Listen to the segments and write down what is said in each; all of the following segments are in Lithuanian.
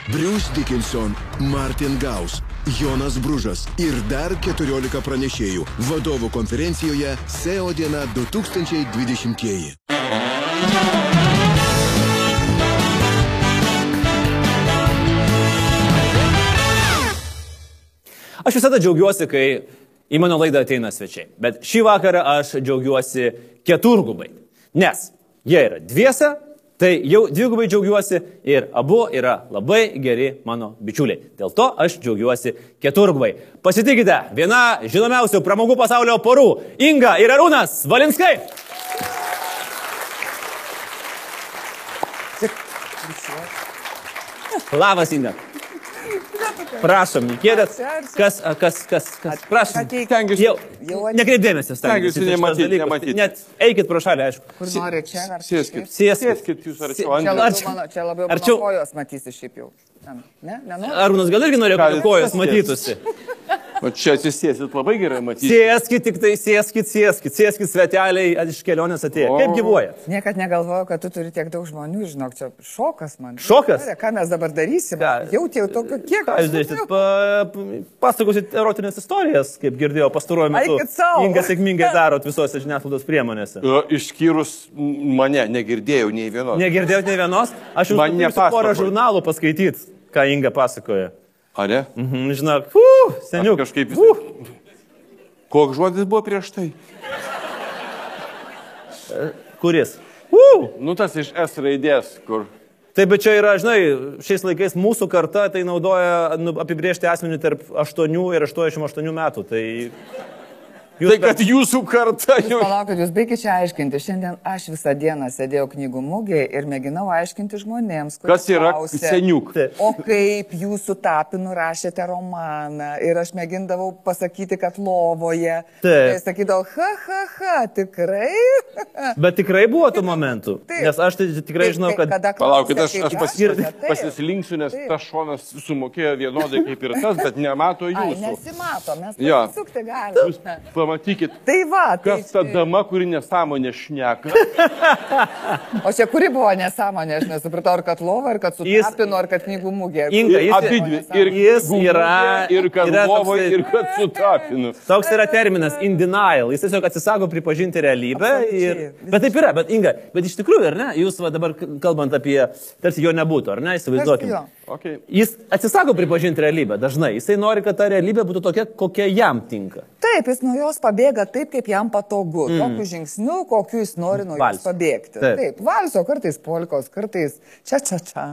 Bruce Dickinson, Martin Gaus, Jonas Bružas ir dar 14 pranešėjų vadovų konferencijoje SEO diena 2020. Aš visada džiaugiuosi, kai į mano laidą ateina svečiai, bet šį vakarą aš džiaugiuosi keturgubai, nes jie yra dviese, tai jau dvigubai džiaugiuosi ir abu yra labai geri mano bičiuliai. Dėl to aš džiaugiuosi keturgubai. Pasitikite, viena žinomiausių pramogų pasaulio porų, Inga ir Arūnas Valinskai. Labas, Inga. Prašom, kėdės. Kas? Prašom. Nekreipdėmėsi, stengiuosi nematyti. Net eikit pro šalį, aišku. Kur nori čia ar Sėskit. Sėskit Jūs arčiau. Čia labiau mano kojos matysi šiaip jau. Ne? Nenori? Arūnas gal irgi norėjo, kad kojos matytųsi. O čia atsisėsit labai gerai matyti. Sėskit, tik tai sėskit, sveteliai iš kelionės atėjo. Kaip gyvuojat? Niekad negalvojau, kad tu turi tiek daug žmonių, žinok, čia šokas man. Šokas? Ką mes dabar darysime? Jautėjau tokio kiek. Ką jūs darysit? Pasakosit erotinės istorijas, kaip girdėjau pastaruoju metu. Inga sėkmingai darot visose žiniasklaidos priemonėse. Išskyrus mane, negirdėjau nei vienos. Negirdėjau nei vienos? Aš jums papirsiu porą žurnalų paskaityti, ką Inga pasakoja. Ar ne? Žinok, seniuk. Kažkaip koks žodis buvo prieš tai? Kuris? Nu tas iš S raidės, kur... Taip, bet čia yra, žinai, šiais laikais mūsų karta tai naudoja apibrėžti asmenį tarp 8 ir 88 metų. Tai kad jūsų karta jau... Palaukit, jūs baigit čia aiškinti. Šiandien aš visą dieną sėdėjau knygų mugėje ir mėginau aiškinti žmonėms, kas yra seniuk. O kaip jūsų Tapinu rašėte romaną ir aš mėgindavau pasakyti, kad lovoje. Tai sakydavau, tikrai? Bet tikrai buvo tų momentų. Nes aš tai tikrai žinau, kad... Palaukit, aš pasislinksiu, nes tas šonas sumokėjo vienodai kaip ir tas, bet nemato jūsų. Nesimato, mes pasisukti galime. Matykit, tai va, kas ta dama, kuri nesąmonė šneka. O čia kuri buvo nesąmonė, aš nesupratau, ar kad lova, ar kad su Tapinu, ar kad knygų mugė. Abidvi, ir kad lovoje, ir kad su Tapinu. Toks yra terminas in denial, jis tiesiog atsisako pripažinti realybę. Bet taip yra, bet Inga, bet iš tikrųjų, ar ne, jūs dabar kalbant apie, tarsi jo nebūtų, ar ne, įsivaizduokime. Jis atsisako pripažinti realybę dažnai, jisai nori, kad ta realybė būtų tokia, kokia jam tinka. Taip, jis nuo jos pabėga taip, kaip jam patogu. Tokiu žingsniu, kokiu jis nori nuo jos pabėgti. Taip, valso, kartais polkos, kartais čia.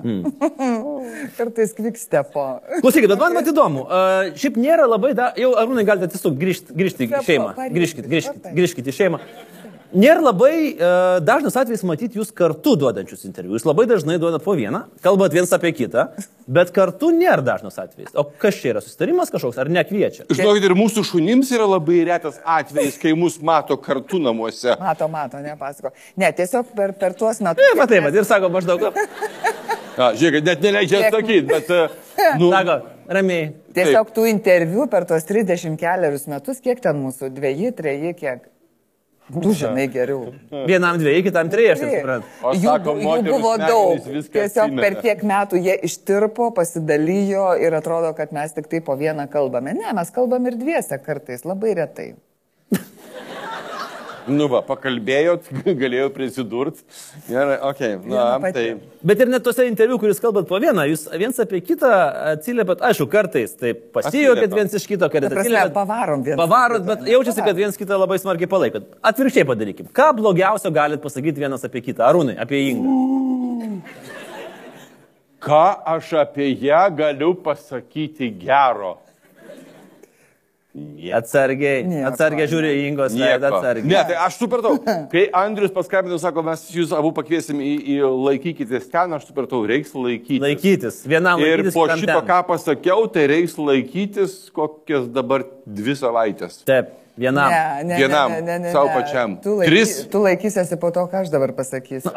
Kartais kvikstepo. Klausykit, bet man įdomu. Šiaip nėra labai, jau Arūnai galite tiesiog grįžti į šeimą. Grįžkite į šeimą. Nėra labai dažnas atvejis matyti jūs kartu duodančius interviu. Jūs labai dažnai duodat po vieną, kalbat viens apie kitą, bet kartu nėra dažnas atvejis. O kas čia yra, susitarimas kažkoks, ar nekviečia? Žinokit, ir mūsų šunims yra labai retas atvejis, kai mus mato kartu namuose. Mato, nepasako. Ne, tiesiog per tuos metus. Taip, ir sako maždaug. Žiūrėkit, net neleidžia atsakyti, bet... Sako, ramiai. Tiesiog tų interviu per tuos 30 keliarius metus, kiek ten mūsų, 2, 3, kiek? Tu žinai geriau. Vienam 2, kitam 3, aš suprantu. Jų buvo daug. Tiesiog per tiek metų jie ištirpo, pasidalijo ir atrodo, kad mes tik tai po vieną kalbame. Ne, mes kalbam ir dviese kartais, labai retai. Pakalbėjot, galėjau prisidurti. Gerai, tai... Bet ir net tose interviu, kuris kalbat po vieną, jūs viens apie kitą atsiliepat, aišku, kartais taip pasijuokit viens iš kito, kad atsiliepat. Pavarot, bet jaučiasi, kad viens kitą labai smarkiai palaikot. Atvirkščiai padarykim. Ką blogiausio galit pasakyti vienas apie kitą? Arūnai, apie Ingą. Ką aš apie ją galiu pasakyti gero? Atsargiai žiūri į Ingos veidą, atsargiai. Ne, tai aš supratau. Kai Andrius paskambino, sako, mes jūs abu pakviesim į laikykitės ten, aš supratau, reiks laikytis. Laikytis, vienam laikytis. Ir po šito, ką pasakiau, tai reiks laikytis kokias dabar 2 savaitės. Taip, vienam. Vienam, savo pačiam. 3. Tu laikysiesi po to, ką aš dabar pasakysiu.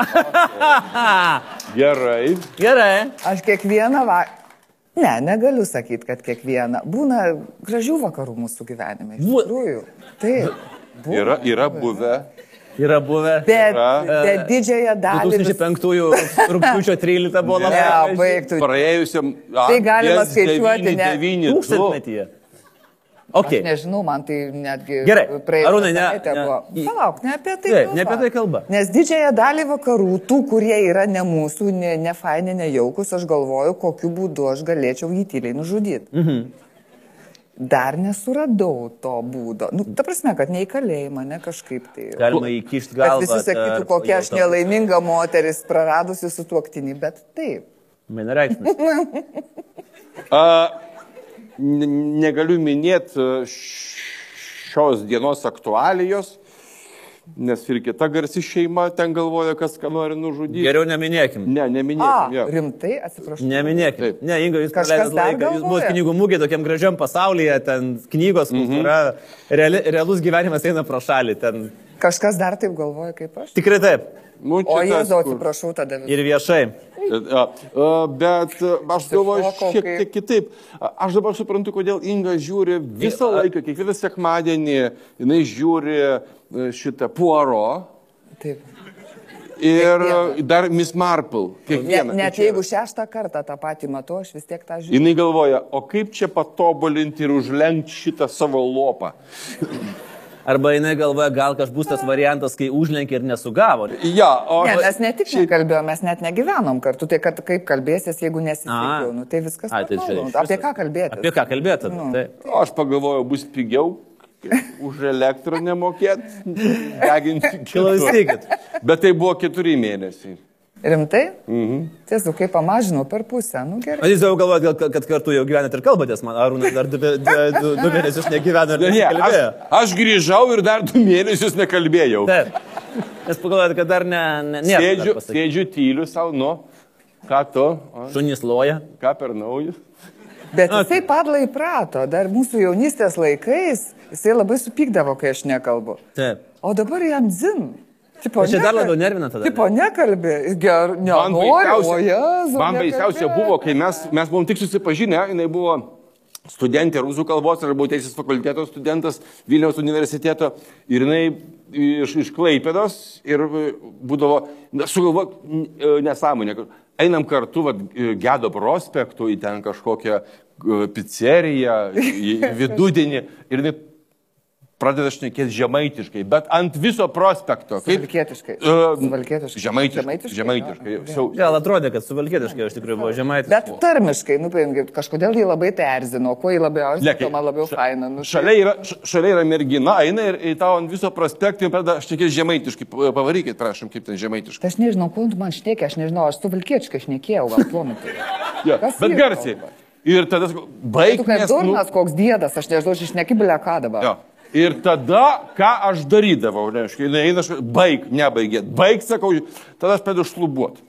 Gerai. Aš kiekvieną vakarą. Ne, negaliu sakyti, kad kiekviena. Būna gražių vakarų mūsų gyvenime. Iš tikrųjų. Taip. Yra buvę. Yra buvę. Bet didžiąją dalį... 2005 rugpjūčio 13 buvo labai. Ne, baigtų. Praėjusiam... Tai galima skaičiuoti, ne? Tūkstantmetyje. Okay. Aš nežinau, man tai netgi... Gerai, Arūnai, Palauk, ne apie tai kalba. Ne apie tai kalba. Nes didžiąją dalį vakarų, tų, kurie yra ne mūsų, ne faini, ne jaukus, aš galvoju, kokiu būdu aš galėčiau jį tyliai nužudyti. Dar nesuradau to būdo. Nu, ta prasme, kad ne į kalėjimą, ne kažkaip tai. Galima įkišti galvą. Kad visi sakytų, kokia aš nelaiminga moteris, praradusi sutuoktinį, bet taip. Vienareikšmis. Negaliu minėti šios dienos aktualijos, nes ir kita garsi šeima ten galvoja, kas ką nori nužudyti. Geriau neminėkim. Neminėkim. Rimtai, atsiprašau. Neminėkim. Taip. Ne, Inga, jūs praleidot laiką. Jūs buvot knygų mugė tokiam gražiam pasaulyje, ten knygos, kultūra, realus gyvenimas eina pro šalį. Ten... Kažkas dar taip galvoja kaip aš? Tikrai taip. O Jėzau, atsiprašau tada visą. Ir viešai. Bet aš galvoju šiek tiek kitaip. Aš dabar suprantu, kodėl Inga žiūri visą laiką, kiekvieną sekmadienį, jinai žiūri šitą Poirot. Taip. Ir dar Miss Marple. Net jeigu 6 kartą tą patį matau, aš vis tiek tą žiūriu. Jinai galvoja, o kaip čia patobulinti ir užlenkti šitą savo lopą. Arba jinai galvoja, gal kažkas bus tas variantas, kai užlenkė ir nesugavo. Ja, ne, mes ne tik nekalbėjom, mes net negyvenom kartu. Tai kad kaip kalbėsies, jeigu nesitikiu, nu, tai viskas normalu. Apie ką kalbėti? Apie ką kalbėti? Aš pagalvojau, bus pigiau už elektrą nemokėti, deginti. Klausykit. Bet tai buvo 4 mėnesiai. Rimtai? Tiesiog, kaip pamažinau per pusę, nu gerai. Jūs jau galvojate, kad kartu jau gyvenat ir kalbatės, man Arūnas dar 2 mėnesius negyveno ir nekalbėjo. Aš grįžau ir dar 2 mėnesius nekalbėjau. Taip. Nes pagalvojate, kad dar nėra. Sėdžiu tyliu savo, nu, ką tu? Šunys loja. Ką per naujus? Bet jisai padla įprato, dar mūsų jaunystės laikais jisai labai supykdavo, kai aš nekalbu. Taip. O dabar jam dzin. Tipo, čia dar labiau nervina tada. Tipo, nekalbė, nenori, o Jėzau. Man baisiausia buvo, kai mes buvom tik susipažinę, jinai buvo studentė rusų kalbos ir buvau teisės fakulteto studentas Vilniaus universiteto ir jinai iš Klaipėdos ir būdavo, sugalvo nesąmonė, einam kartu Gedo prospektu į ten kažkokią pizzeriją, į vidudienį ir jinai pradeda šnekėti žemaitiškai, bet ant viso prospekto. Suvalkietiškai. Žemaitiškai. Gal atrodė, kad suvalkietiškai iš tikrųjų buvo žemaitiškai. Bet tarmiškai, kažkodėl jį labai tai erzino, kuo jį labiausiai, man labiau faina. Šalia yra mergina, eina ir tau ant viso prospekto ir pradeda šnekėti žemaitiškai. Pavarykit, prašom, kaip ten žemaitiškai. Aš nežinau, kuo tu man šnekė, aš nežinau, aš suvalkietiškai šnekėjau, gal tuometu. Bet garsiai. Ir tada baig. Tu kaip durnas, koks dėdas, aš nežinau, aš šnekybulę ką dabar. Ir tada, ką aš darydavau, reiškia, eina, baig, nebaigėt, baig, sakau, tada aš pėdu šlubuot.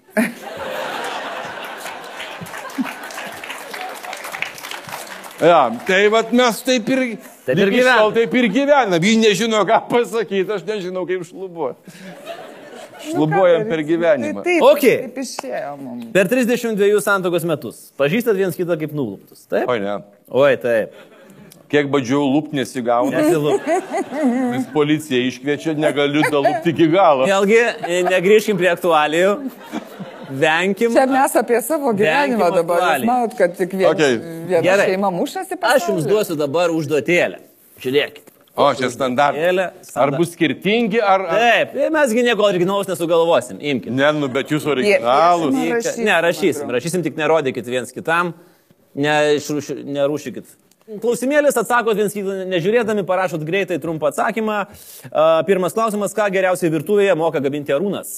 Tai vat mes taip ir gyvenam, jį nežino, ką pasakyti, aš nežinau, kaip šlubuot. Šlubuojam per gyvenimą. Taip išėjo mums. Per 32 santuokos metus pažįstat viens kitą kaip nuluptus, taip? Oi, ne. Oi, taip. Kiek badžiau lupt nesigauna. Vis policija iškviečia, negaliu dalupti iki galo. Vėlgi, negrįžkim prie aktualijų. Venkim. Čia mes apie savo gyvenimą dabar. Jūs manot, kad tik viena šeima mušasi pasaulyje. Aš jums duosiu dabar užduotėlę. Žiūrėkit. O, čia standartai. Ar bus skirtingi, ar... Taip, mesgi nieko originalaus nesugalvosim. Imkite. Ne, bet jūs originalus. Ne, rašysim, tik nerodykit viens kitam. Nerūšykit. Klausimėlis atsakot viens kitą, nežiūrėdami, parašot greitai trumpą atsakymą. Pirmas klausimas, ką geriausiai virtuvėje moka gaminti Arūnas?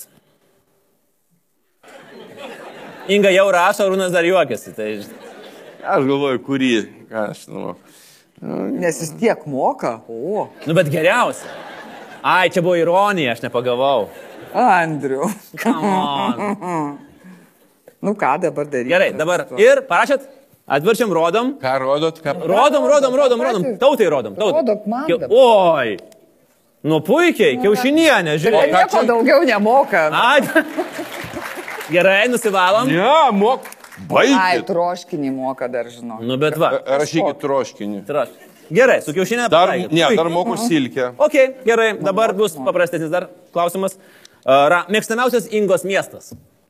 Inga jau rašo, Arūnas dar juokiasi. Tai... Aš galvoju, kurį, ką aš žinau. Nes jis tiek moka. O. Nu, bet geriausia. Ai, čia buvo ironija, aš nepagavau. Andriu. Come on. Nu ką dabar daryti? Gerai, dabar ir parašėt? Atvirčiam, rodom. Ką rodot? Rodom. Tautai rodom. Rodok man. Oi. Nu puikiai, kiaušinienė, žiūrėk. Nieko daugiau nemoka. Gerai, nusivalom. Ne, mok. Baigit. Ai, troškinį moka dar, žinau. Nu, bet va. Rašykit troškinį. Gerai, su kiaušinė Dar, pataikėt. ne, Puikiai. dar moku silkę. Ok, gerai, dabar bus paprastesnis dar klausimas. Mėgstamiausias Ingos miestas.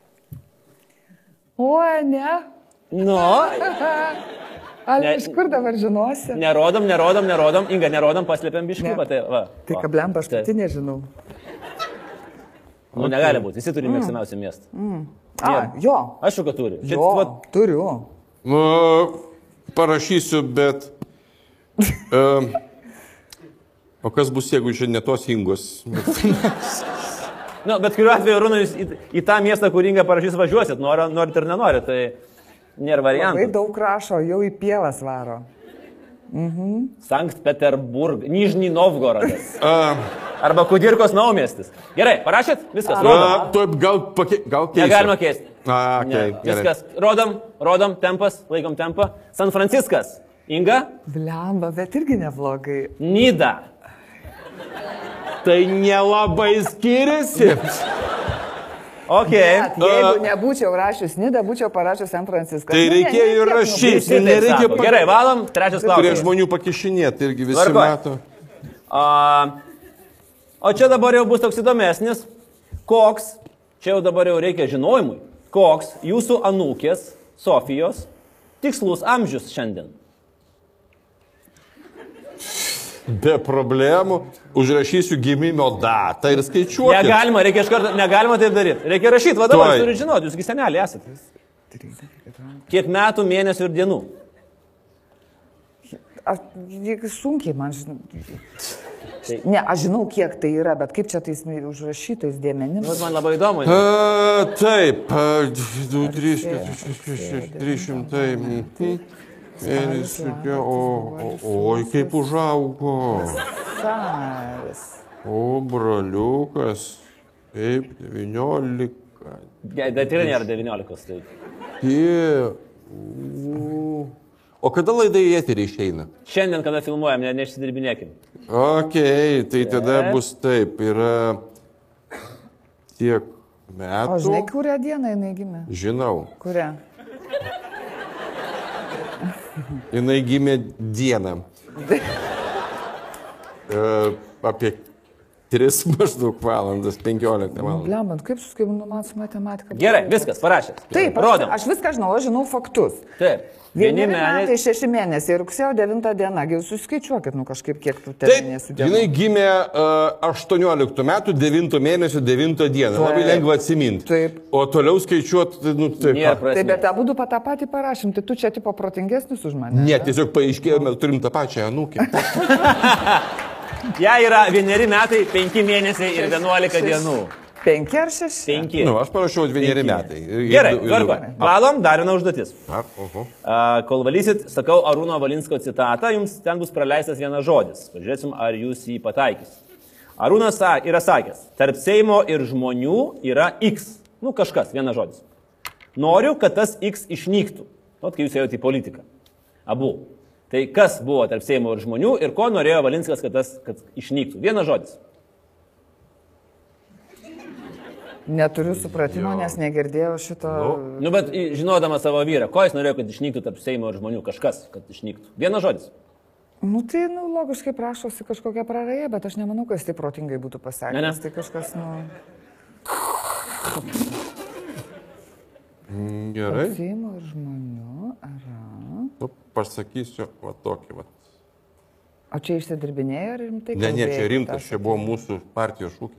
O, ne. Nu, Ar Ne- iš kur dabar žinosi? nerodom. Inga, nerodom, paslėpiam biškį. Ne. Tai, va. Tai kablemba, aš pati nežinau. Nu, negali būti, visi turi mėgstamiausią miestą. Jo. Aišku, kad turi. Čia, Jo, va, turiu. Nu, parašysiu, bet... O kas bus, jeigu čia ne tos Ingos? nu, bet kuriuo atveju, Rūna, jūs į tą miestą, kur Inga parašys, važiuosit, norit ir nenorit, tai nėra Labai variantų. daug rašo, jau į pievas varo. Sankt Peterburg, Nižny Novgorodas. Arba Kudirkos naumiestis. Gerai, parašėt? Viskas, rodom. Taip, gal keisiu. Negalima keisti. Okay, Ne, viskas, rodom, tempas, laikom tempą. San Franciskas, Inga, Blemba, bet irgi neblogai. Nida. Tai nelabai skiriasi. Ok. Jeigu nebūčiau rašius Nidą, būčiau parašęs San Franciską. Tai reikėjo ir rašyti. Visi taip nereikia sako. Gerai, valom, trečias Prie klausimas. žmonių pakišinėti irgi visi Tvarkoj. mato. O čia dabar jau bus toks įdomesnis. Koks, čia jau dabar jau reikia žinojimui, koks jūsų anūkės Sofijos tikslus amžius šiandien? Be problemų. Užrašysiu gimimo datą ir skaičiuokit. Negalima, reikia iš karto, negalima taip daryti. Reikia rašyti, vadovai, Tuoj. jūs turite žinoti, jūsgi seneliai esate. Kiek metų, mėnesių ir dienų? Sunkiai man žinau. Ne, aš žinau, kiek tai yra, bet kaip čia tais užrašytais dėmenimis. Nu, man labai įdomu. Taip, 2, 3, 4, 6, 300. Mėnesių, oi, kaip užaugo. Saris. O, braliukas, kaip 19. Bet ir nėra 19. Tai. O kada laida į eterį išeina? Šiandien, kada filmuojam, neišsidirbinėkim. Ok, tai tada bus taip, yra tiek metų. O žinai, kurią dieną jinai gimė? Žinau, Kurią? jinai gimė dieną. Apie 3 maždaug valandas, 15 valandas. Blembant, kaip suskaiminu man su matematika? Gerai, viskas, parašėt. Taip, rodom. aš viską žinau, aš žinau faktus. Taip. Vieni Vieni metai, metai. 6 mėnesiai, rugsėjo 9 diena, jūs suskaičiuokit, kažkaip kiek tų Taip, mėnesių jinai dienų. gimė 18 metų, 9 mėnesio, 9 dieną. Taip. Labai lengva atsiminti. Taip. O toliau skaičiuoti, nu taip. Nėra Taip, prasmės. bet abudu tą patį parašym, tai tu čia tipo protingesnis už mane. Ne, tiesiog paaiškėjo, mes turim tą pačią anūkę. Ja yra 1 metai, 5 mėnesiai ir 11 dienų. 5 ar 6? 5. Nu, aš parašiau 1 metai. Gerai, tvarko. Valom, dar viena užduotis. Oho. Kol valysit, sakau Arūno Valinsko citatą, jums ten bus praleistas vienas žodis. Pažiūrėsim, ar jūs jį pataikys. Arūnas yra sakęs, tarp Seimo ir žmonių yra X. Nu, kažkas, vienas žodis. Noriu, kad tas X išnyktų. Vat, kai jūs ėjote į politiką. Abu. Tai kas buvo tarp Seimo ir žmonių ir ko norėjo Valinskas, kad išnyktų? Vienas žodis. Neturiu supratimo, nes negirdėjau šito. Nu, bet žinodama savo vyrą, ko jis norėjo, kad išnyktų tarp Seimo ir žmonių? Kažkas, kad išnyktų. Vienas žodis. Nu, tai, logiškai prašosi kažkokia praraja, bet aš nemanau, kad jis taip protingai būtų pasakęs. Ne. Tai kažkas, Gerai. Seimo ir žmonių, yra. Nu, pasakysiu, va tokį, va. O čia išsidirbinėjo ir rimtai? Ne, čia kalbėjai, rimtas, tas- čia buvo mūsų partijos šūkis.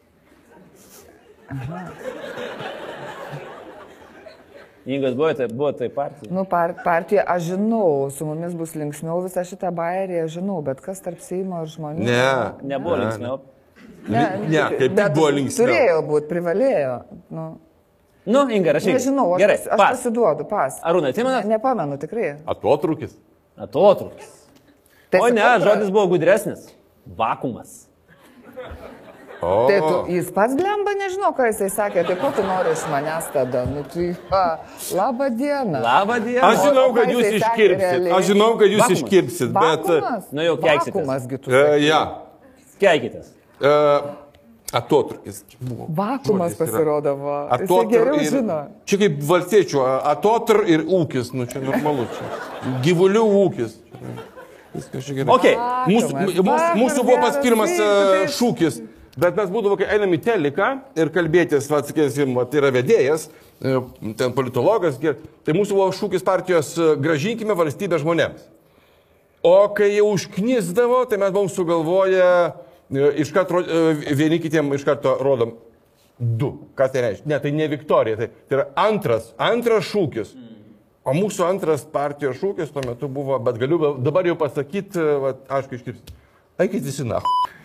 Ingas buvo tai partija. Nu, partija, aš žinau, su mumis bus linksmiau visą šitą bairį, aš žinau, bet kas tarp Seimo ir žmonių? Ne. Nebuvo linksmiau. Ne, kaip tik bet buvo linksmiau. Turėjo būti, privalėjo. Nu, Inga, rašyk. Nežinau, Gerai, aš pas. pasiduodu, pas. Arūnai, atsimenat? Nepamenu, tikrai. Atotrukis. Atotrukis. Tai O ne, sakau, žodis buvo gudresnis. Vakumas. O, Tai jis pats blemba, nežinau, ką jisai sakė, tai ko tu nori iš manęs tada? Nu, tai, labą dieną. Labą dieną. Aš žinau, O kad ką jūs jisai sakė iškirpsit. realiai? Aš žinau, kad jūs Vakuumas. iškirpsit, bet... Vakuumas? Nu, jau keiksitės. Vakuumas, tu. Ja, Keikitės. atotrukis. Vakuumas Žodis yra. pasirodavo. Jisai Atotr geriau ir... žino. Čia kaip valstiečių, atotr ir ūkis, nu čia normalu čia. Gyvulių ūkis. Viskas čia gerai. Okay. Mūsų buvo pats pirmas šūkis, bet mes būdavo, kai einam į teliką ir kalbėtis, sakysim, tai yra vedėjas, ten politologas, tai mūsų buvo šūkis partijos grąžinkime valstybę žmonėms. O kai jau užknisdavo, tai mes buvom sugalvoję, iš karto vieni kitiem iš karto rodom 2. Ką tai reiškia? Ne, tai ne Viktorija, tai yra antras šūkis. O mūsų antras partijos šūkis tuo metu buvo, bet galiu dabar jau pasakyti, aišku, iškirpti. Eikit visi na.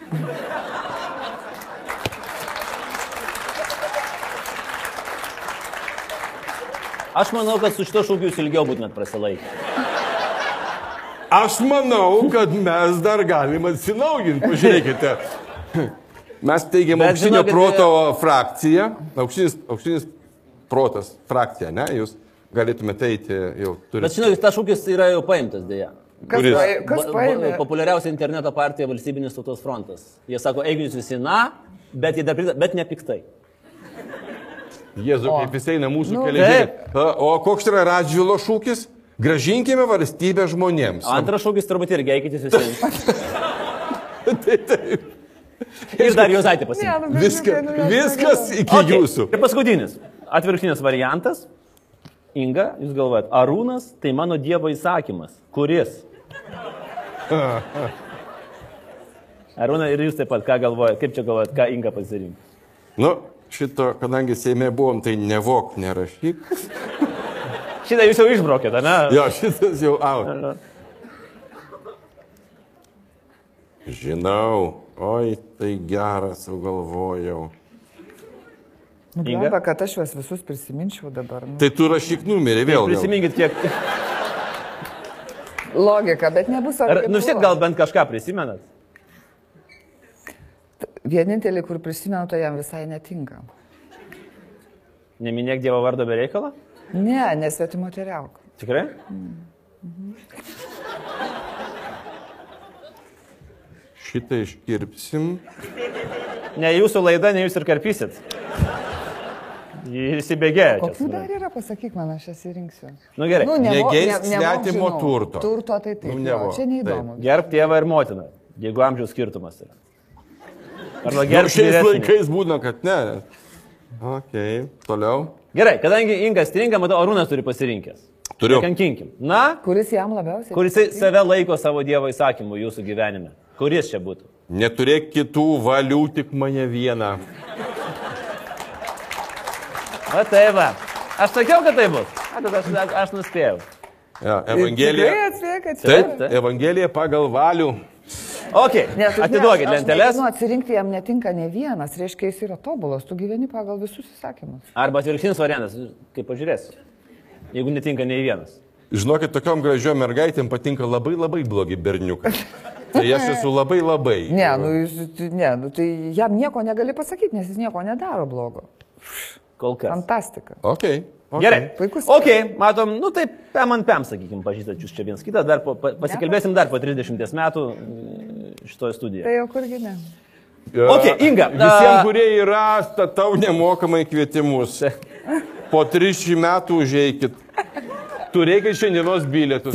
Aš manau, kad su šito šūkiu jūs ilgiau būtumėt prasilaikę. Aš manau, kad mes dar galim atsinaujinti. Pažiūrėkite. Mes teigiam aukštinio proto frakciją. Aukštinis protas frakcija, ne? Jūs galėtumėte eiti jau turėti. Bet žinokit, tas šūkis yra jau paimtas dėja. Kas paėmė? Populiariausia interneto partija Valstybinis tautos frontas. Jie sako, eikit jūs visi na, bet ne piktai. Jėzu, kaip jis eina mūsų keliai. O koks yra Radžvilo šūkis? Gražinkime valstybę žmonėms. Antras šūkis turbūt irgi eikit jūs visi. Ir dar Juozaitė pasiimti. Viskas iki jūsų. Ir paskutinis, atvirkštinis variantas. Inga, jūs galvojat, Arūnas tai mano Dievo įsakymas. Kuris? Arūna ir jūs taip pat, ką galvojat, kaip čia galvojat, ką Inga pasirinko? Nu, šito, kadangi Seime buvom, tai nevok, nerašyk. Šitą jūs jau išbraukėte, ne? Jo, šitas jau out. Žinau, oi, tai geras, jau galvojau. Inga, kad aš juos visus prisiminčiau dabar. Tai tu rašyk numerį vėl. Prisiminkit kiek. Logika, bet nebus Nu vis tiek gal bent kažką prisimenat. Vienintelį, kur prisimenu, tai jam visai netinka. Neminėk Dievo vardo be reikalo? Ne, nesvetimo teriauk. Tikrai? Šitą iškirpsim. Ne jūsų laida, ne jūs ir karpysit. Ir įsibėgėja. Kokių dar yra, pasakyk man, aš jas įrinksiu. Nu gerai. Negeisk svetimo turto. Turto tai taip. Čia neįdomu. Gerb tėvą ir motiną, jeigu amžiaus skirtumas yra. Arba Gerb šiais laikais būna, kad ne. Ok, toliau. Gerai, kadangi Inga stringa, matau, Arūnas turi pasirinkęs. Turiu. Kankinkim. Na? Kuris jam labiausiai? Kuris save laiko savo Dievo įsakymu jūsų gyvenime. Kuris čia būtų? Neturėk kitų valių, tik mane vieną. O tai va. Aš sakiau, kad tai bus. Aš nuspėjau. Ja, Evangelija. Taip, Evangelija pagal valių. Ok, atiduokit lenteles. Atsirinkti jam netinka ne vienas, reiškia, jis yra tobulas, tu gyveni pagal visus įsakymus. Arba atvirkštinis variantas, kaip pažiūrėsi, jeigu netinka nei vienas. Žinokit, tokiom gražiom mergaitėm patinka labai labai blogi berniukai. Tai aš esu labai labai. Tai jam nieko negali pasakyti, nes jis nieko nedaro blogo. Kol kas. Fantastika. Okay. Gerai. Puikus. Ok, matom, nu taip, pem ant pem, sakykim, pažįstat jūs čia vienas kitą, dar pasikalbėsim dar po 30 metų šitoje studijoje. Tai jau kurgi ne. Ok, Inga. Visiems, kurie yra, statau nemokamai kvietimus. Po 300 metų užeikit. Turėkit šiandienos bilietus.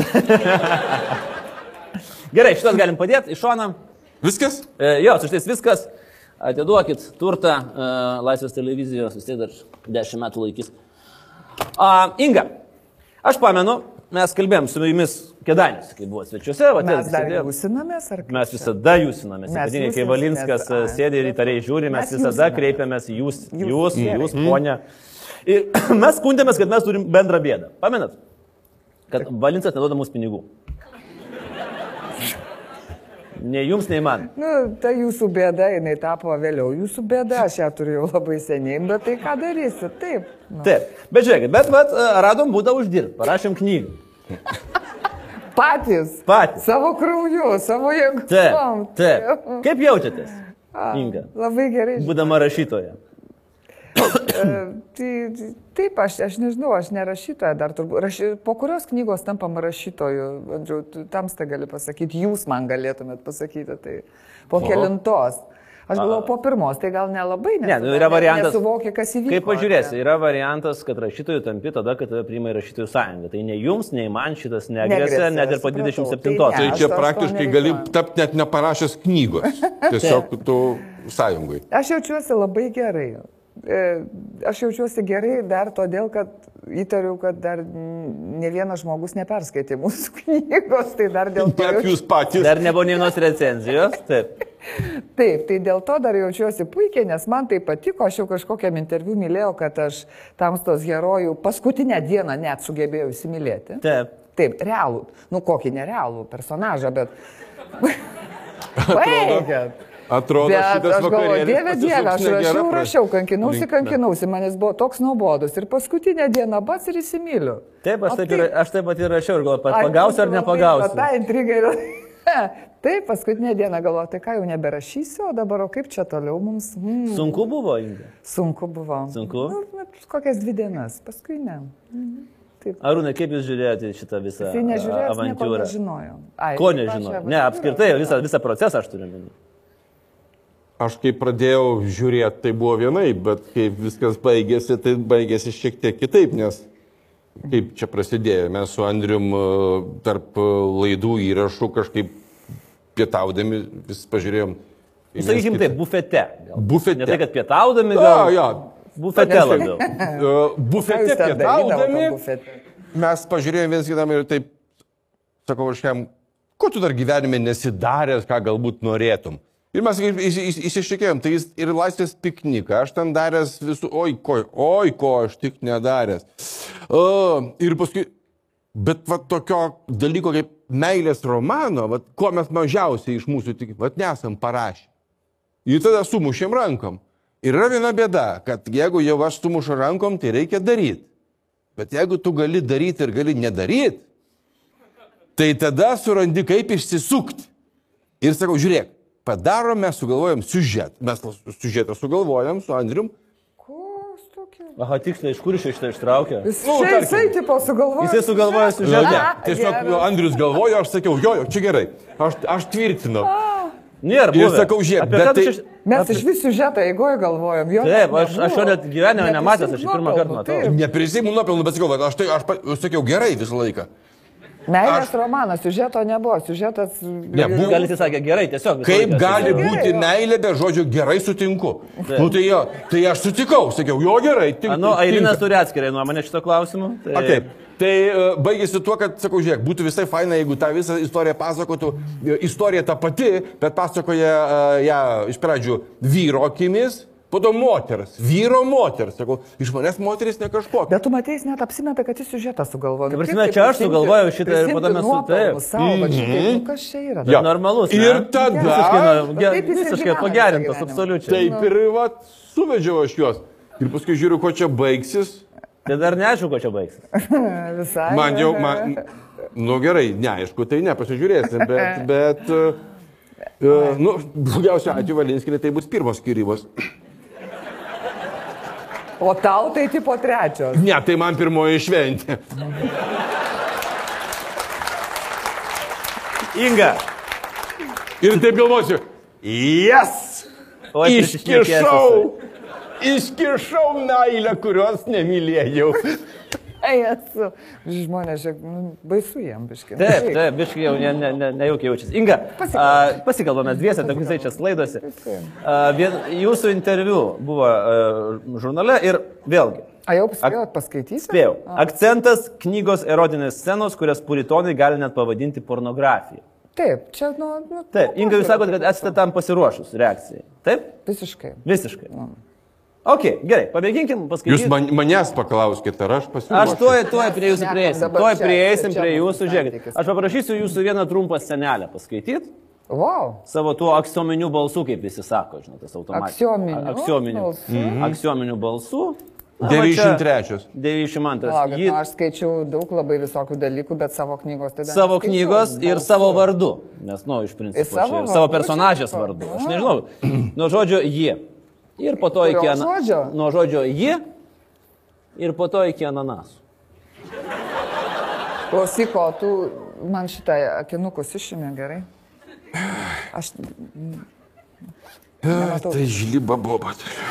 Gerai, šitos galim padėti iš šoną. Viskas? Jo, su šitais viskas. Atiduokit turtą Laisvės televizijos, vis tiek dar 10 metų laikys. Inga, aš pamenu, mes kalbėjom su jumis Kėdainiuose, kai buvo svečiuose. Mes dar jūsinamės, ar kaip? Mes visada jūsinamės. Ypatingai, kai Valinskas sėdi ir įtariai žiūri, mes visada kreipiamės jūs, ponia. Ir mes skundėmės, kad mes turim bendrą bėdą. Pamenat? Kad Valinskas neduoda mums pinigų. Nei jums, nei man. Nu, ta jūsų bėda, jinai tapo vėliau jūsų bėda, aš ją turėjau labai seniai, bet tai ką darysi, taip. Nu. Taip, bet žiūrėkit, bet radom būdą uždirbti, parašėm knygą. Patys. Savo krauju, savo jėgom. Taip. Kaip jaučiatės, Inga? Labai gerai. Būdama rašytoja. Taip, aš nežinau, aš nerašytoja dar turbūt. Po kurios knygos tampam rašytoju, Andriau, tamsta gali pasakyti, jūs man galėtumėt pasakyti, tai po kelintos. Aš galvoju, po pirmos, tai gal nelabai, nes yra variantas. Nesuvokia, kas įvyko. Kaip pažiūrėsi, yra variantas, kad rašytojų tampi tada, kad tave priima į rašytojų sąjungą. Tai nei jums, nei man šitas negrėsia, net ir po 27-os. Tai čia praktiškai gali tapti net neparašęs knygos. Tiesiog tu sąjungui. Aš jaučiuosi labai gerai. Aš jaučiuosi gerai dar todėl, kad įtariu, kad dar ne vienas žmogus neperskaitė mūsų knygos, tai dar dėl to... Net jūs patys. Dar nebuvo vienos recenzijos, taip. Taip, tai dėl to dar jaučiuosi puikiai, nes man tai patiko, aš jau kažkokiam interviu mylėjau, kad aš Tamstos herojų paskutinę dieną net sugebėjau įsimylėti. Taip. Taip, realų, kokį nerealų personažą, bet... Baigėt. Atrodo, šitas vakarėlis Dieve, aš rašiau, kankinausi, manęs buvo toks nuobodus ir paskutinę dieną bats ir įsimyliu. Taip, aš taip pat ir rašiau ir galvoju, pagausiu ar nepagausiu. Ta intriga yra... Taip, paskutinę dieną galvoju, tai ką jau neberašysiu, o dabar, o kaip čia toliau mums? Sunku buvo, Inga? Sunku buvo. Sunku? Kokias 2 dienas, paskui ne. Arūnai, kaip jūs žiūrėjote šitą visą avantiūrą? Tai nežiūrėjau, nieko nežinojau. Ko nežinojau? Ne, apskritai, visą procesą aš turiu minėti. Aš kai pradėjau žiūrėti, tai buvo vienai, bet kai viskas baigėsi, tai baigėsi šiek tiek kitaip, nes kaip čia prasidėjo, mes su Andrium tarp laidų įrašų kažkaip pietaudami vis pažiūrėjom. Sakykim taip, bufete. Bufete. Ne tai, kad pietaudami, gal. Jo. Bufete labiau. Bufete pietaudami. Mes pažiūrėjom vienas kitam ir taip, sakau, kažkam, ko tu dar gyvenime nesidaręs, ką galbūt norėtum. Ir mes įsištikėjom, tai jis ir laisvės pikniką, aš ten daręs visų, oi ko aš tik nedaręs. Ir paskui, bet va tokio dalyko kaip meilės romano, va, ko mes mažiausiai iš mūsų tik, va nesam parašę. Ir tada sumušėm rankom. Ir yra viena bėda, kad jeigu jau aš sumušu rankom, tai reikia daryti. Bet jeigu tu gali daryti ir gali nedaryti, tai tada surandi kaip išsisukti. Ir sakau, žiūrėk. Padarom, mes sugalvojom siužetą. Mes siužetą sugalvojom su Andrium. Kas tokia? Aha, tiksliai, iš kur šitą ištraukė? Jisai tipo sugalvojo. Jisai sugalvojo siužetą. Ne, tiesiog Andrius galvojo, aš sakiau, jo, čia gerai. Aš tvirtinu. Nėra buvę. Ir sakau, žiūrėk, mes iš vis siužetą eigoje galvojom. Taip, aš jo net gyvenime nematęs, aš pirmą kartą matau. Neprisimu nuopelnų, bet sakau, aš sakiau gerai visą laiką. Meilės romanas, siužeto nebuvo, siužetas... Gal jis sakė gerai, tiesiog. Kaip gali būti meilė be žodžio gerai sutinku? Nu tai aš sutikau, sakiau, jo gerai. Airinas turi atskirai nuomonę šito klausimu. Tai baigėsi tuo, kad, sakau, žiūrėk, būtų visai faina, jeigu tą visą istoriją pasakotų, istorija ta pati, bet pasakoja ją iš pradžių vyro akimis, po to moters, vyro moters. Sakau, iš manęs moteris ne kažkokia. Bet tu matėjai, net apsimeta, kad jis siužetą sugalvojo. Kaip prasme, čia aš sugalvojau šitą ir po to mes taip. Kas čia yra? Ja. Normalus. Ir tada... Visiškai pagerintas, absoliučiai. Taip ir va, suvedžiau aš juos. Ir paskui žiūriu, ko čia baigsis. Tai dar neaišku, ko čia baigsis. Visai. Man jau, nu gerai, neaišku, tai ne, pasižiūrėsim, bet blogiausiu atveju Valinskienė tai bus pirmos skyrybos. O tau tai tipo 3. Ne, tai man pirmoji šventė. Inga. Ir taip galvosiu. Yes! Iškišau meilę, kurios nemylėjau. Esu. Žmonės, baisu jam biškai. Taip, biškai jau nejaukiai jaučiasi. Inga, pasikalbame dviese, taip visai čia sklaidosi. Jūsų interviu buvo žurnale ir vėlgi. Jau spėjot paskaityti? Spėjau. Akcentas knygos erotinės scenos, kurias puritonai gali net pavadinti pornografija. Taip, čia Taip, Inga, jūs sakote, kad esate tam pasiruošus reakcijai. Taip? Visiškai. Ok, gerai, pamėginkim paskaityti. Jūs manęs paklauskite, ar aš pasiruošiu? Aš tuoj prie jūsų prieisim. Tuoj prieisim prie jūsų, žiūrėkit. Aš paprašysiu jūsų vieną trumpą scenelę paskaityti. Wow. Savo tuo aksiominiu balsu, kaip visi sako, žinot, tas automatiškas. Aksiominiu balsu. 93. 92. Aš skaičiau daug labai visokių dalykų, bet savo knygos tai dar. Savo knygos ir savo vardu. Nes, iš principo, savo personažės vardu. Aš nežinau, nuo žodžio jie. Ir po to iki nuo žodžio ji ir po to iki ananasų. Klausyko, tu man šitą akinukus išėmė gerai. Nematau. Tai žlyba boba.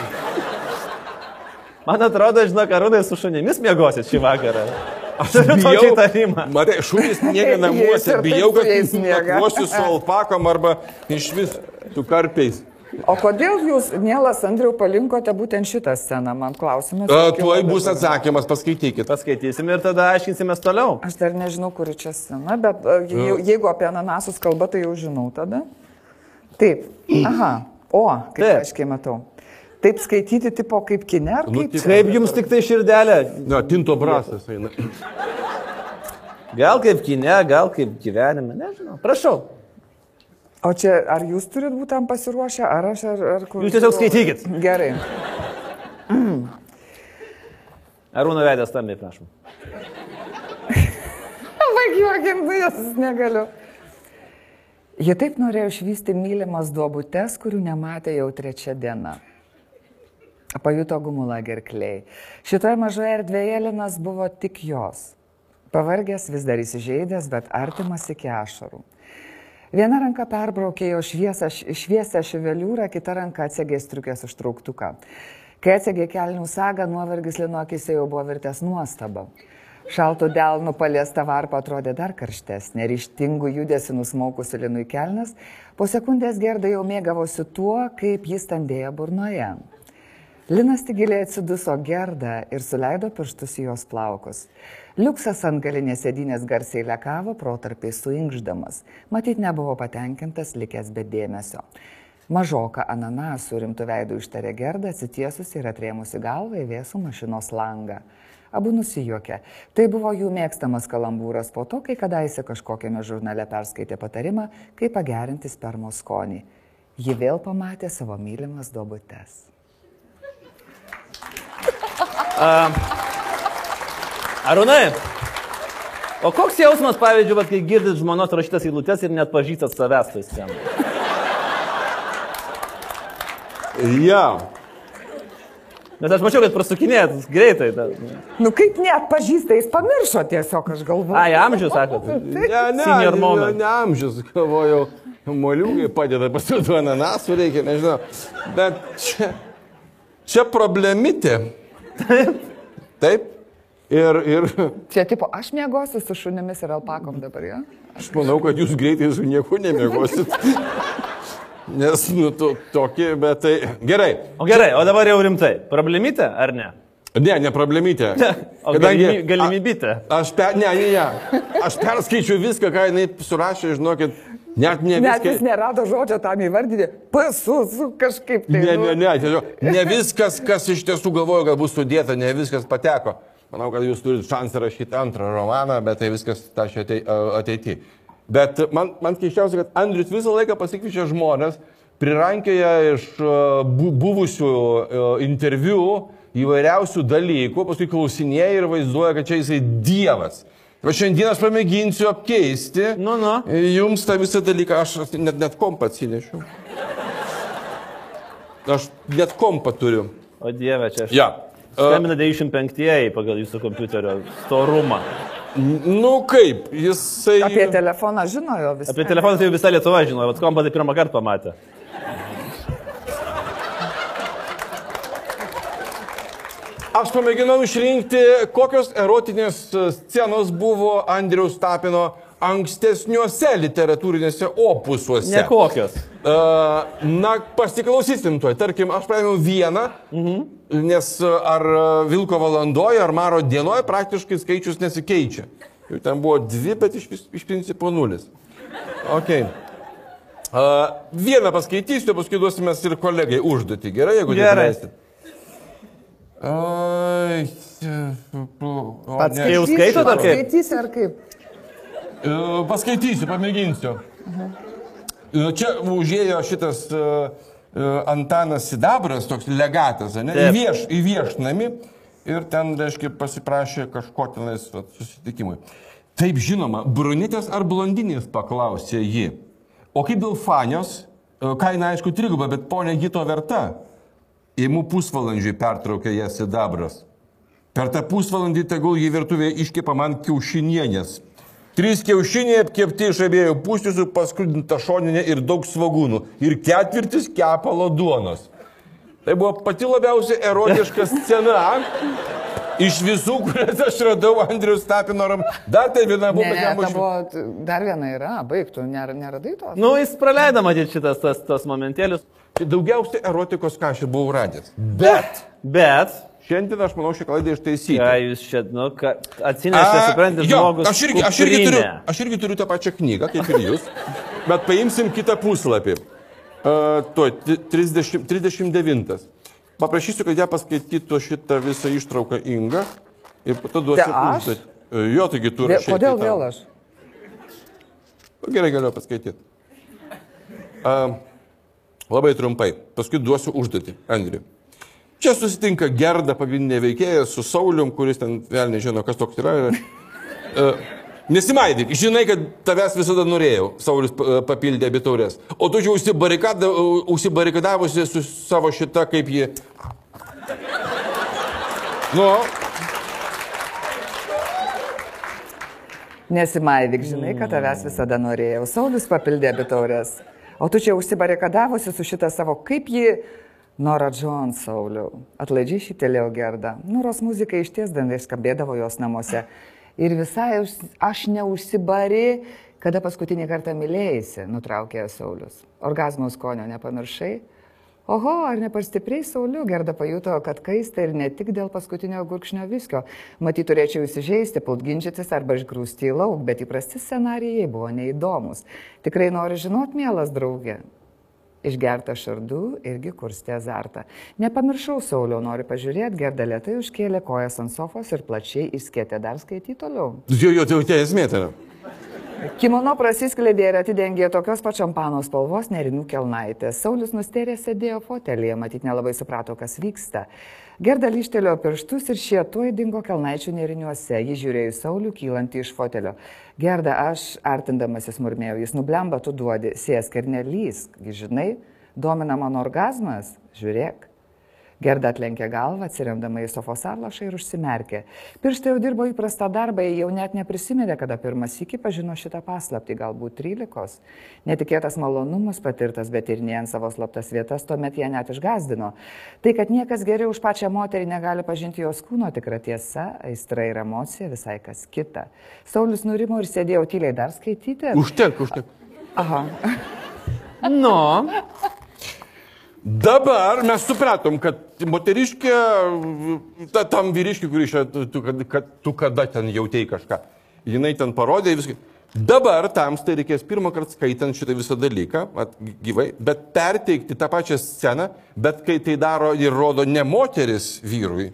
Man atrodo, žinok, Arūnai su šunimis miegosit šį vakarą. Aš turiu tokį įtarimą. Matai, šunys miega Jais namuose, ir bijau, taip su kad jais miega. nakvosiu su alpakom arba iš vis su karpiais. O kodėl jūs, mielas Andriau, palinkote būtent šitą sceną? Man klausimas. Tuoj bus atsakymas, paskaitykit. Paskaitysim ir tada aiškinsimės toliau. Aš dar nežinau, kuri čia scena, bet jeigu apie ananasus kalba, tai jau žinau tada. Taip. Aha. O, kaip Taip. aiškiai matau. Taip skaityti tipo kaip kine, ar kaip? Kaip jums tik tai širdelė? Na, tinto brasas eina. Gal kaip kine, gal kaip gyvenime, nežinau. Prašau. O čia, ar jūs turit būti tam pasiruošę, ar aš, ar kur? Jūs tiesiog skaitykit. Gerai. Arūno vedęs tambiai, prašom. Vaikiuokim, jas negaliu. Jie taip norėjo išvysti mylimas duobutes, kurių nematė jau 3 diena. Pajuto gumulą gerkliai. Šitoje mažoje erdvėje Linas buvo tik jos. Pavargęs, vis dar įsižeidęs, bet artimas iki ašarų. Viena ranka perbraukė jo šviesią ševeliūrą, kita ranka atsegė striukės užtrauktuką. Kai atsegė kelnių sagą, nuovargis Lino akise jau buvo virtęs nuostaba. Šaltų delnų paliesta varpa atrodė dar karštesnė, ryžtingų judesių nusmaukusi Linui kelnes, po sekundės Gerda jau mėgavosi tuo, kaip jis standėjo burnoje. Linas tik giliai atsiduso Gerdą ir suleido pirštus į jos plaukus. Liuksas ant galinės sėdynės garsiai lekavo, protarpiai suinkšdamas. Matyt, nebuvo patenkintas, likęs be dėmesio. Mažoka ananasų rimtų veidų ištarė Gerda, atsitiesusi ir atrėmusi galvą į vėsų mašinos langą. Abu nusijuokė. Tai buvo jų mėgstamas kalambūras po to, kai kadaise kažkokiame žurnale perskaitė patarimą, kaip pagerinti spermos skonį. Ji vėl pamatė savo mylimas duobutes. Arūnai, o koks jausmas, pavyzdžiui, kai girdit žmonos rašytas eilutes ir net pažįstat savęs toj scenai? Ja. Nes aš mačiau, kad prasukinėjat greitai. Nu kaip net pažįsta, jis pamiršo tiesiog, aš galvoju. Ai, amžius, sakot. Senior moment. Ne amžius, galvojau, moliūgai padeda pasiūtų ananasų, reikia, nežinau. Bet čia problemitė. Taip. Ir Čia tipo, aš miegosiu su šunimis ir alpakom dabar, ja? aš manau, kad jūs greitai su nieku nemiegosit. Nes, nu, tokie, bet tai gerai. O gerai, o dabar jau rimtai. Problemytė ar ne? Ne problemytė. O galimybėte? Aš perskaičiu viską, ką jinai surašė, žinokit, net ne Net viską. jis nerado žodžio tam įvardinti. Pasu kažkaip tai. Ne viskas, kas iš tiesų galvoju, kad bus sudėta, ne viskas pateko. Manau, kad jūs turite šansą rašyti antrą romaną, bet tai viskas ateityje. Bet man keiščiausia, kad Andrius visą laiką pasikviečia žmonės, prirankioja iš buvusių interviu įvairiausių dalykų, paskui klausinėja ir vaizduoja, kad čia jisai dievas. Va šiandien aš pamėginsiu apkeisti jums tą visą dalyką, aš net kompą atsinešiu. Aš net kompą turiu. O dieve, čia aš. Ja. Skambina 95 pagal jūsų kompiuterio storumą. Nu kaip, jisai... Apie telefoną žinojo visą. Apie telefoną tai jau visa Lietuva žinojo, bet kompą tai pirmą kartą pamatė. Aš pamėginau išrinkti, kokios erotinės scenos buvo Andriaus Tapino ankstesniuose literatūrinėse opusuose. Nekokios. Na, pasiklausysim tuoj. Tarkim, aš paėmiau vieną, nes ar Vilko valandoje, ar Maro dienoje praktiškai skaičius nesikeičia. Jau ten buvo 2, bet iš principo 0. Okay. Vieną paskaitysiu, paskui duosimės ir kolegai užduotį. Gerai, jeigu neleisit. Pats Jau skaitot ar kaip? Skaitysi ar kaip? Paskaitysiu, pamėginsiu. Čia užėjo šitas Antanas Sidabras, toks legatas, ne? Į viešnamį ir ten, reiškia, pasiprašė kažko tenais susitikimui. Taip, žinoma, brunetės ar blondinės, paklausė ji. O kaip dėl fanios, kaina aišku triguba, bet ponia ji to verta. Įmu pusvalandžiui pertraukė ją Sidabras. Per tą pusvalandį tegul jį virtuvėje iškepa man kiaušinienės. 3 kiaušiniai apkepti iš abiejų pusių su paskrudinta šoninė ir daug svagūnų. Ir 1/4 kepalo duonos. Tai buvo pati labiausiai erotiška scena iš visų, kurias aš radau Andrius Tapino. Dar tai viena buvo, bet Ne, dar viena yra, baigtų, neradai to. Nu, jis praleido matyti šitas tos momentėlius. Tai daugiausiai erotikos, ką aš buvau radęs. Bet šiandien aš manau šią klaidą ištaisyti. Ką jūs čia, nu, atsinešė, suprantate, žmogus. Aš irgi turiu tą pačią knygą, kaip ir jūs. Bet paimsim kitą puslapį. 39. Paprašysiu, kad ją paskaitytų šitą visą ištrauką Inga. Ir po to duosiu užduotį. Jo, taigi turiu. Kodėl vėl aš? Gerai, galiu paskaityti. Labai trumpai. Paskui duosiu užduotį, Andriui. Čia susitinka Gerda, pagrindinė veikėja, su Saulium, kuris ten vėl nežino, kas toks yra. Nesimaidyk, žinai, kad tavęs visada norėjau, Saulis papildė abi taurės. O tu čia užsibarikadavusi su savo šita, kaip ji. Nu. Nesimaidyk, žinai, kad tavęs visada norėjau. Saulis papildė abi taurės. O tu čia užsibarikadavusi su šita savo, kaip ji. Nora Jones, Sauliau. Atlaidžiai šyptelėjo Gerda. Noros muzika išties dangai skambėdavo jos namuose. Ir visai aš neužsibari, kada paskutinį kartą mylėjasi, nutraukė Saulius. Orgazmo skonio nepamiršai? Oho, ar ne per stipriai, Sauliu? Gerda pajuto, kad kaista ir ne tik dėl paskutinio gurkšnio viskio. Matyt, turėčiau įsižeisti, pultginčytis arba išgrūsti į lauk, bet įprasti scenarijai buvo neįdomus. Tikrai nori žinot, mielas draugė? Išgerta šardų irgi kurstė azartą. Nepamiršau, Sauliau, nori pažiūrėti, Gerda lėtai užkėlė kojas ant sofos ir plačiai įskėtė. Dar skaityti toliau. Jo, tai esmė tai yra. Kimono prasiskleidė ir atidengė tokios pat šampano spalvos nėrinių kelnaitės. Saulius nustėrė sėdėjo fotelėje, matyt nelabai suprato, kas vyksta. Gerda lyštelėjo pirštus ir šie tuoj dingo kelnaičių nėriniuose. Ji žiūrėjo į Saulių, kylantį iš fotelio. Gerda, aš, artindamasis murmėjau, jis nublemba, tu duodi, sėsk ir nelysk. Žinai, domina mano orgazmas? Žiūrėk. Gerda atlenkė galvą, atsiremdama į sofos atlašą ir užsimerkė. Pirštai jau dirbo įprastą darbą, jau net neprisiminė, kada pirmas sykį pažino šitą paslaptį, galbūt 13. Netikėtas malonumas patirtas, bet ir ne ant savo slaptas vietas, tuomet ją net išgazdino. Tai, kad niekas geriau už pačią moterį negali pažinti jos kūno, tikra tiesa, aistra ir emocija visai kas kita. Saulius nurimo ir sėdėjo tyliai, dar skaityti. Užtek. Aha. Nu. Dabar mes supratom, kad moteriškė, tam vyriškiui, kurį tu kada ten jautėjai kažką, jinai ten parodė viską. Dabar tamstai reikės pirmą kartą skaitant šitą visą dalyką, gyvai, bet perteikti tą pačią sceną, bet kai tai daro ir rodo ne moteris vyrui.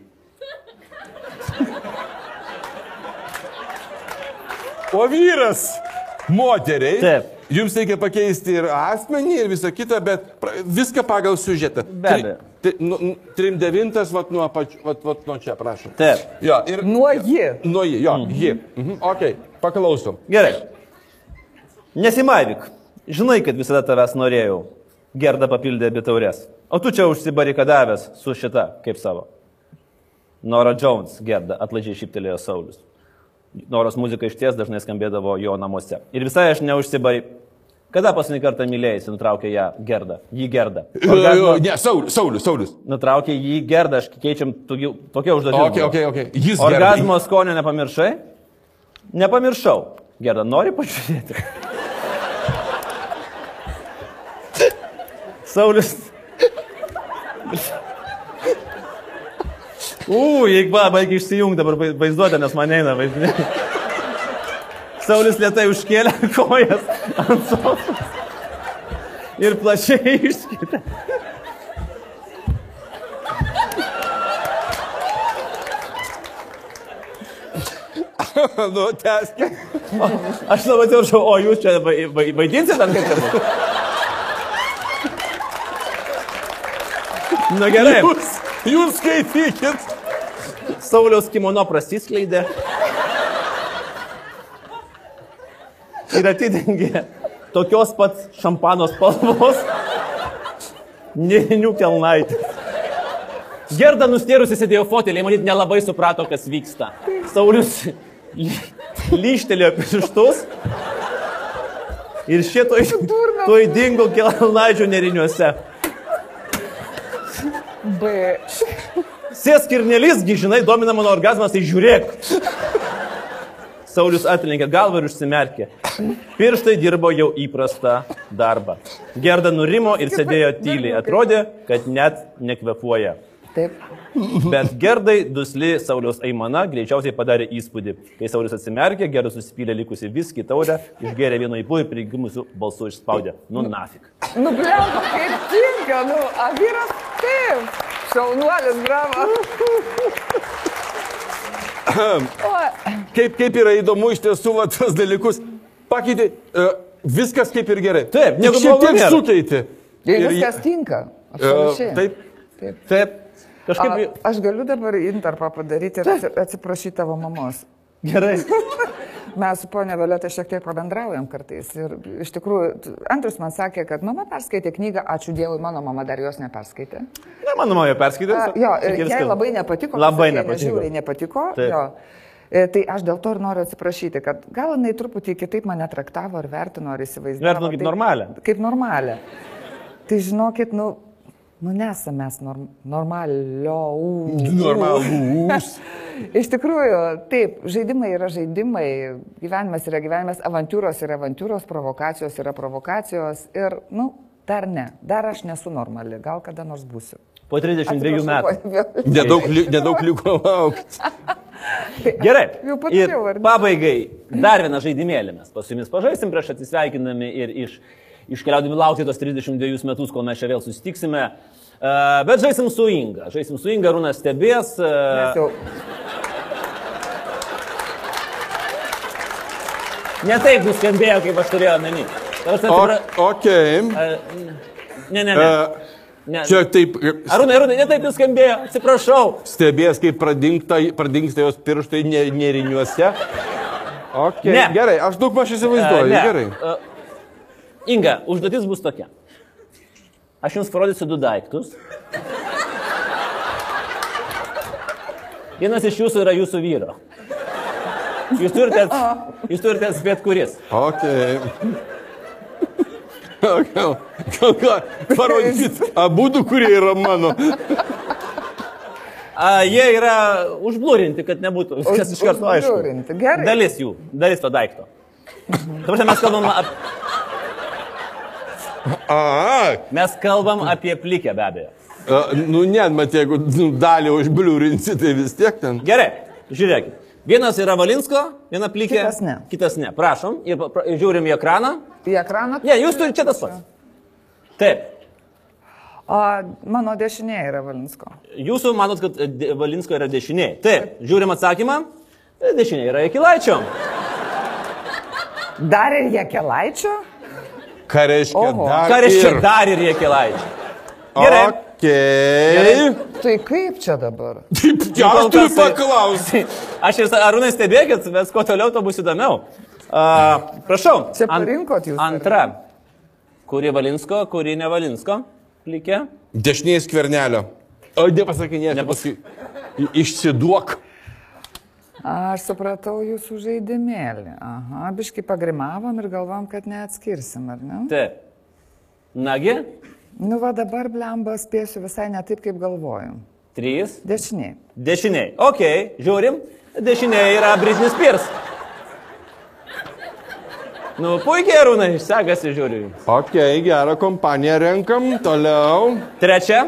O vyras moteriai. Taip. Jums reikia pakeisti ir asmenį, ir visą kitą, bet viską pagal siužetą. Be abejo. 39, nuo čia, prašau. Taip. Jo, ir, Nuo ji. Nuo ji, jo, ji. Ok, paklausom. Gerai. Nesimaidyk. Žinai, kad visada tavęs norėjau. Gerda papildė abi taurės. O tu čia užsibarikadavęs su šita, kaip savo. Nora Jones, Gerda, atlaidžiai šyptelėjo Saulius. Noros muzika išties dažnai skambėdavo jo namuose. Ir visai aš neužsibari. Kada paskutinį kartą mylėjai, nutraukė ją Gerda. Jį Gerda. Ne, Saulius. Nutraukė jį Gerda, aš keičiam tokia užduotis. Ok. Jis Orgazmo skonio nepamiršai? Nepamiršau. Gerda, nori pažiūrėti? Saulius. Jeigu baigia išsijungti, dabar vaizduotė, nes man eina vaizdinė. Saulius lėtai užkėlė kojas ant sofos ir plačiai išskėtė. Nu, tęskė. Aš labai atsiprašau, o jūs čia vaidinsite ar kaip čia? Na gerai. Jūs skaitykit. Sauliaus kimono prasiskleidė ir atidengė tokios pat šampanos spalvos nėrinių kelnaitės. Gerda nustėrusi sėdėjo fotelėje, manyt nelabai suprato, kas vyksta. Saulius lyštelėjo pirštus ir šitoj dingo kelnaičių neriniuose. B. Sėsk ir nelysgi, žinai, domina mano orgazmas, tai žiūrėk. Saulius atlenkė galvą ir užsimerkė. Pirštai dirbo jau įprastą darbą. Gerda nurimo ir sėdėjo tyliai. Atrodė, kad net nekvepuoja. Taip. Bet Gerdai dusli Sauliaus aimana greičiausiai padarė įspūdį. Kai Saulius atsimerkė, Gerda susipylė likusi viskį taurę, išgėrė vieno įpū ir prigimusių balsų išspaudė. Nu, nafik. Nu, blemba, kaip tinka, nu, vyras taip. Šaunuolis, bravo. Kaip yra įdomu iš tiesų va, tas dalykus. Pakeitė, viskas kaip ir gerai. Taip, nieko šiek blogo tiek nėra. sukeitė. Ir viskas tinka. Absoliučiai. Taip. Taip. Kažkaip... Aš galiu dabar intarpą padaryti ir atsiprašyti tavo mamos. Gerai. Mes su ponia Violeta šiek tiek pabendraujam kartais. Ir iš tikrųjų, Andrius man sakė, kad mama perskaitė knygą, ačiū Dievui, mano mama dar jos neperskaitė. Ne, mano mama jo perskaitė. Jo, jai labai nepatiko. Labai nepatiko. Žiūriai nepatiko. Taip. Jo. Tai aš dėl to ir noriu atsiprašyti, kad gal jinai truputį kitaip mane traktavo ir vertino, ar įsivaizdavo. Vertino kaip normalę. Kaip normalę. Tai žinokit, nu nesame mes normalūs. Iš tikrųjų, taip, žaidimai yra žaidimai, gyvenimas yra gyvenimas, avantūros yra avantūros, provokacijos yra provokacijos ir, dar ne, dar aš nesu normali, gal kada nors būsiu. Po 32 metų. Nedaug liko laukti. Gerai. Jau patariau, ir pabaigai dar vieną žaidimėlį mes pas jumis pažaisim prieš atsisveikinami ir iškeliaudami laukti tos 32 metus, kol mes čia vėl susitiksime. Bet žaisim su Inga. Žaisim su Inga, Arūnas stebės. Ne taip nuskambėjo, kaip aš turėjau omeny. Okay. Ne. Čia taip. Arūnai, ne taip nuskambėjo, atsiprašau. Stebės, kaip pradingsta jos pirštai neriniuose. Okay. Ne. Gerai, aš daug maž įsivaizduoju. Gerai. Inga, užduotis bus tokia. Aš jums parodysiu 2 daiktus. Vienas iš jūsų yra jūsų vyro. Jūs turite spėti kuris. Okay. Gal parodysit abudu, kurie yra mano. Jie yra užblūrinti, kad nebūtų viskas iš karto aišku. Dalis to daikto. Dabar mes kalbam apie... Mes kalbam apie plikę, be abejo. Mat, jeigu dalį užbliūrinsi, tai vis tiek ten. Gerai, žiūrėkit. Vienas yra Valinsko, viena plikė. Kitas ne. Prašom, ir žiūrim į ekraną. Į ekraną? Ne, jūs turite čia tas pats. Taip. Mano dešinė yra Valinsko. Jūsų manot, kad Valinsko yra dešinė. Taip, žiūrim atsakymą. Dešinė yra Jakilaičio. Dar ir Jakilaičio? Ką reiškia dar ir Jakilaičio. Gerai. Gerai. Tai kaip čia dabar? Aš turiu paklausti. Aš ir Arūnai stebėkit, bet kuo toliau, to bus įdomiau. Prašau. Čia parinkot jūs. Antra. Kuri Valinsko, kuri ne Valinsko? Plikė. Dešinė skvernelio. O, nepasakinėti. Išsiduok. Aš supratau jūsų žaidimėlį. Aha, biškai pagrimavom ir galvom, kad neatskirsim, ar ne? Taip. Nagi? Dabar blemba spėsiu visai ne taip, kaip galvojom. 3. Dešiniai. Dešiniai. Ok, žiūrim. Dešiniai yra Britney Spears. Puikiai, Arūnai, sekasi žiūriu. Ok, gerą kompaniją renkam. Toliau. 3.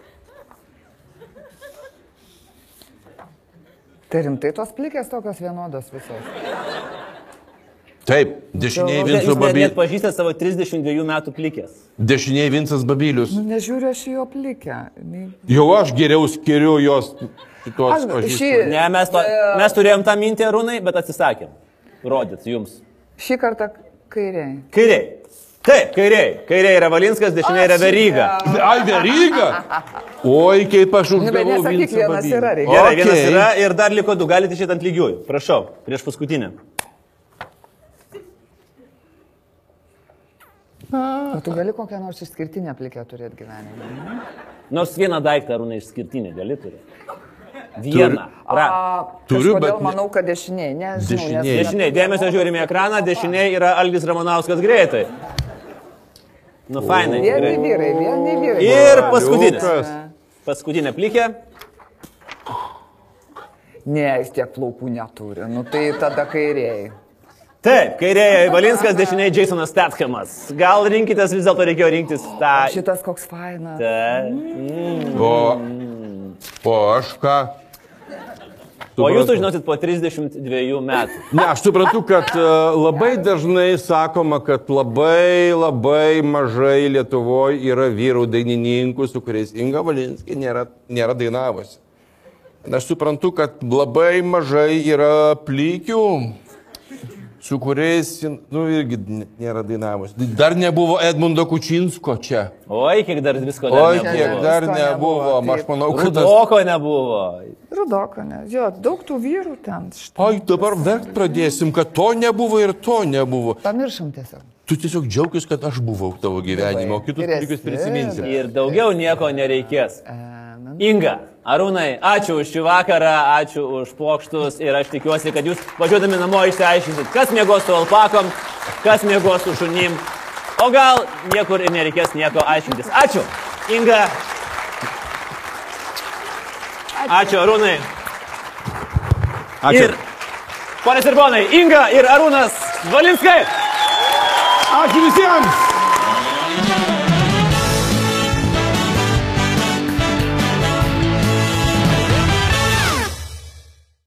Tai rimtai tos plikės tokios vienodos visos. Taip, dešiniai Vincas Jūs Babilius. net pažįstate savo 32 metų plikės. Dešiniai Vincas Babilius. Nežiūriu aš jo plikę. Jau aš geriau skiriu jos šitos pažįstus. Ne, mes turėjom tą mintį, Arūnai, bet atsisakėm. Rodyt jums. Šį kartą kairiai. Kairiai. Taip, kairiai. Kairiai yra Valinskas, dešiniai yra Veryga. Ai, Veryga? Oi, kaip aš uždavau Vincą Babilių. Gerai, vienas yra ir dar liko 2, galite šitą ant lygiųjų. Prašau, prieš paskutinę. O tu gali kokią nors išskirtinę plikę turėti gyvenime? Nors vieną daiktą, Arūnai, išskirtinį gali turėti. Vieną. Turiu, Kažkodėl bet manau, kad dešiniai. Nežinau, Dešiniai. Dėmesio žiūrime į ekraną, dešiniai yra Algis Ramanauskas greitai. Nu, fainai. Vieni vyrai. Ir paskutinis. Paskutinė plikė. Ne, jis tiek plaukų neturi. Nu tai tada kairėjai. Taip, kairėje Valinskas, dešiniai Jasonas Stathamas. Gal rinkitės, vis dėlto reikėjo rinktis tą... Šitas koks fainas. O aš ką? O jūs sužinosit po 32 metų. Ne, aš suprantu, kad labai dažnai sakoma, kad labai mažai Lietuvoje yra vyrų dainininkų, su kuriais Inga Valinskė nėra dainavusi. Aš suprantu, kad labai mažai yra plykių, su kuriais, nu, irgi nėra dainavusi. Dar nebuvo Edmundo Kučinsko čia. Oi, kiek dar visko dar nebuvo. Kiek dar nebuvo. Aš manau, kad... Rudoko nebuvo. Rudoko, ne. Jo, daug tų vyrų ten. Oi, dabar verkt pradėsim, kad to nebuvo ir to nebuvo. Pamiršom tiesiog. Tu tiesiog džiaugis, kad aš buvau tavo gyvenimo, o kitus dalykus prisiminsim. Ir daugiau nieko nereikės. Inga, Arūnai, ačiū už šį vakarą, ačiū už pokštus ir aš tikiuosi, kad jūs važiuodami namo išsiaiškinsit, kas miegos su alpakom, kas miegos su šunim, o gal niekur ir nereikės nieko aiškintis. Ačiū, Inga. Ačiū, Arūnai. Ačiū. Ir, ponės ir ponai, Inga ir Arūnas Valinskai. Ačiū visiems.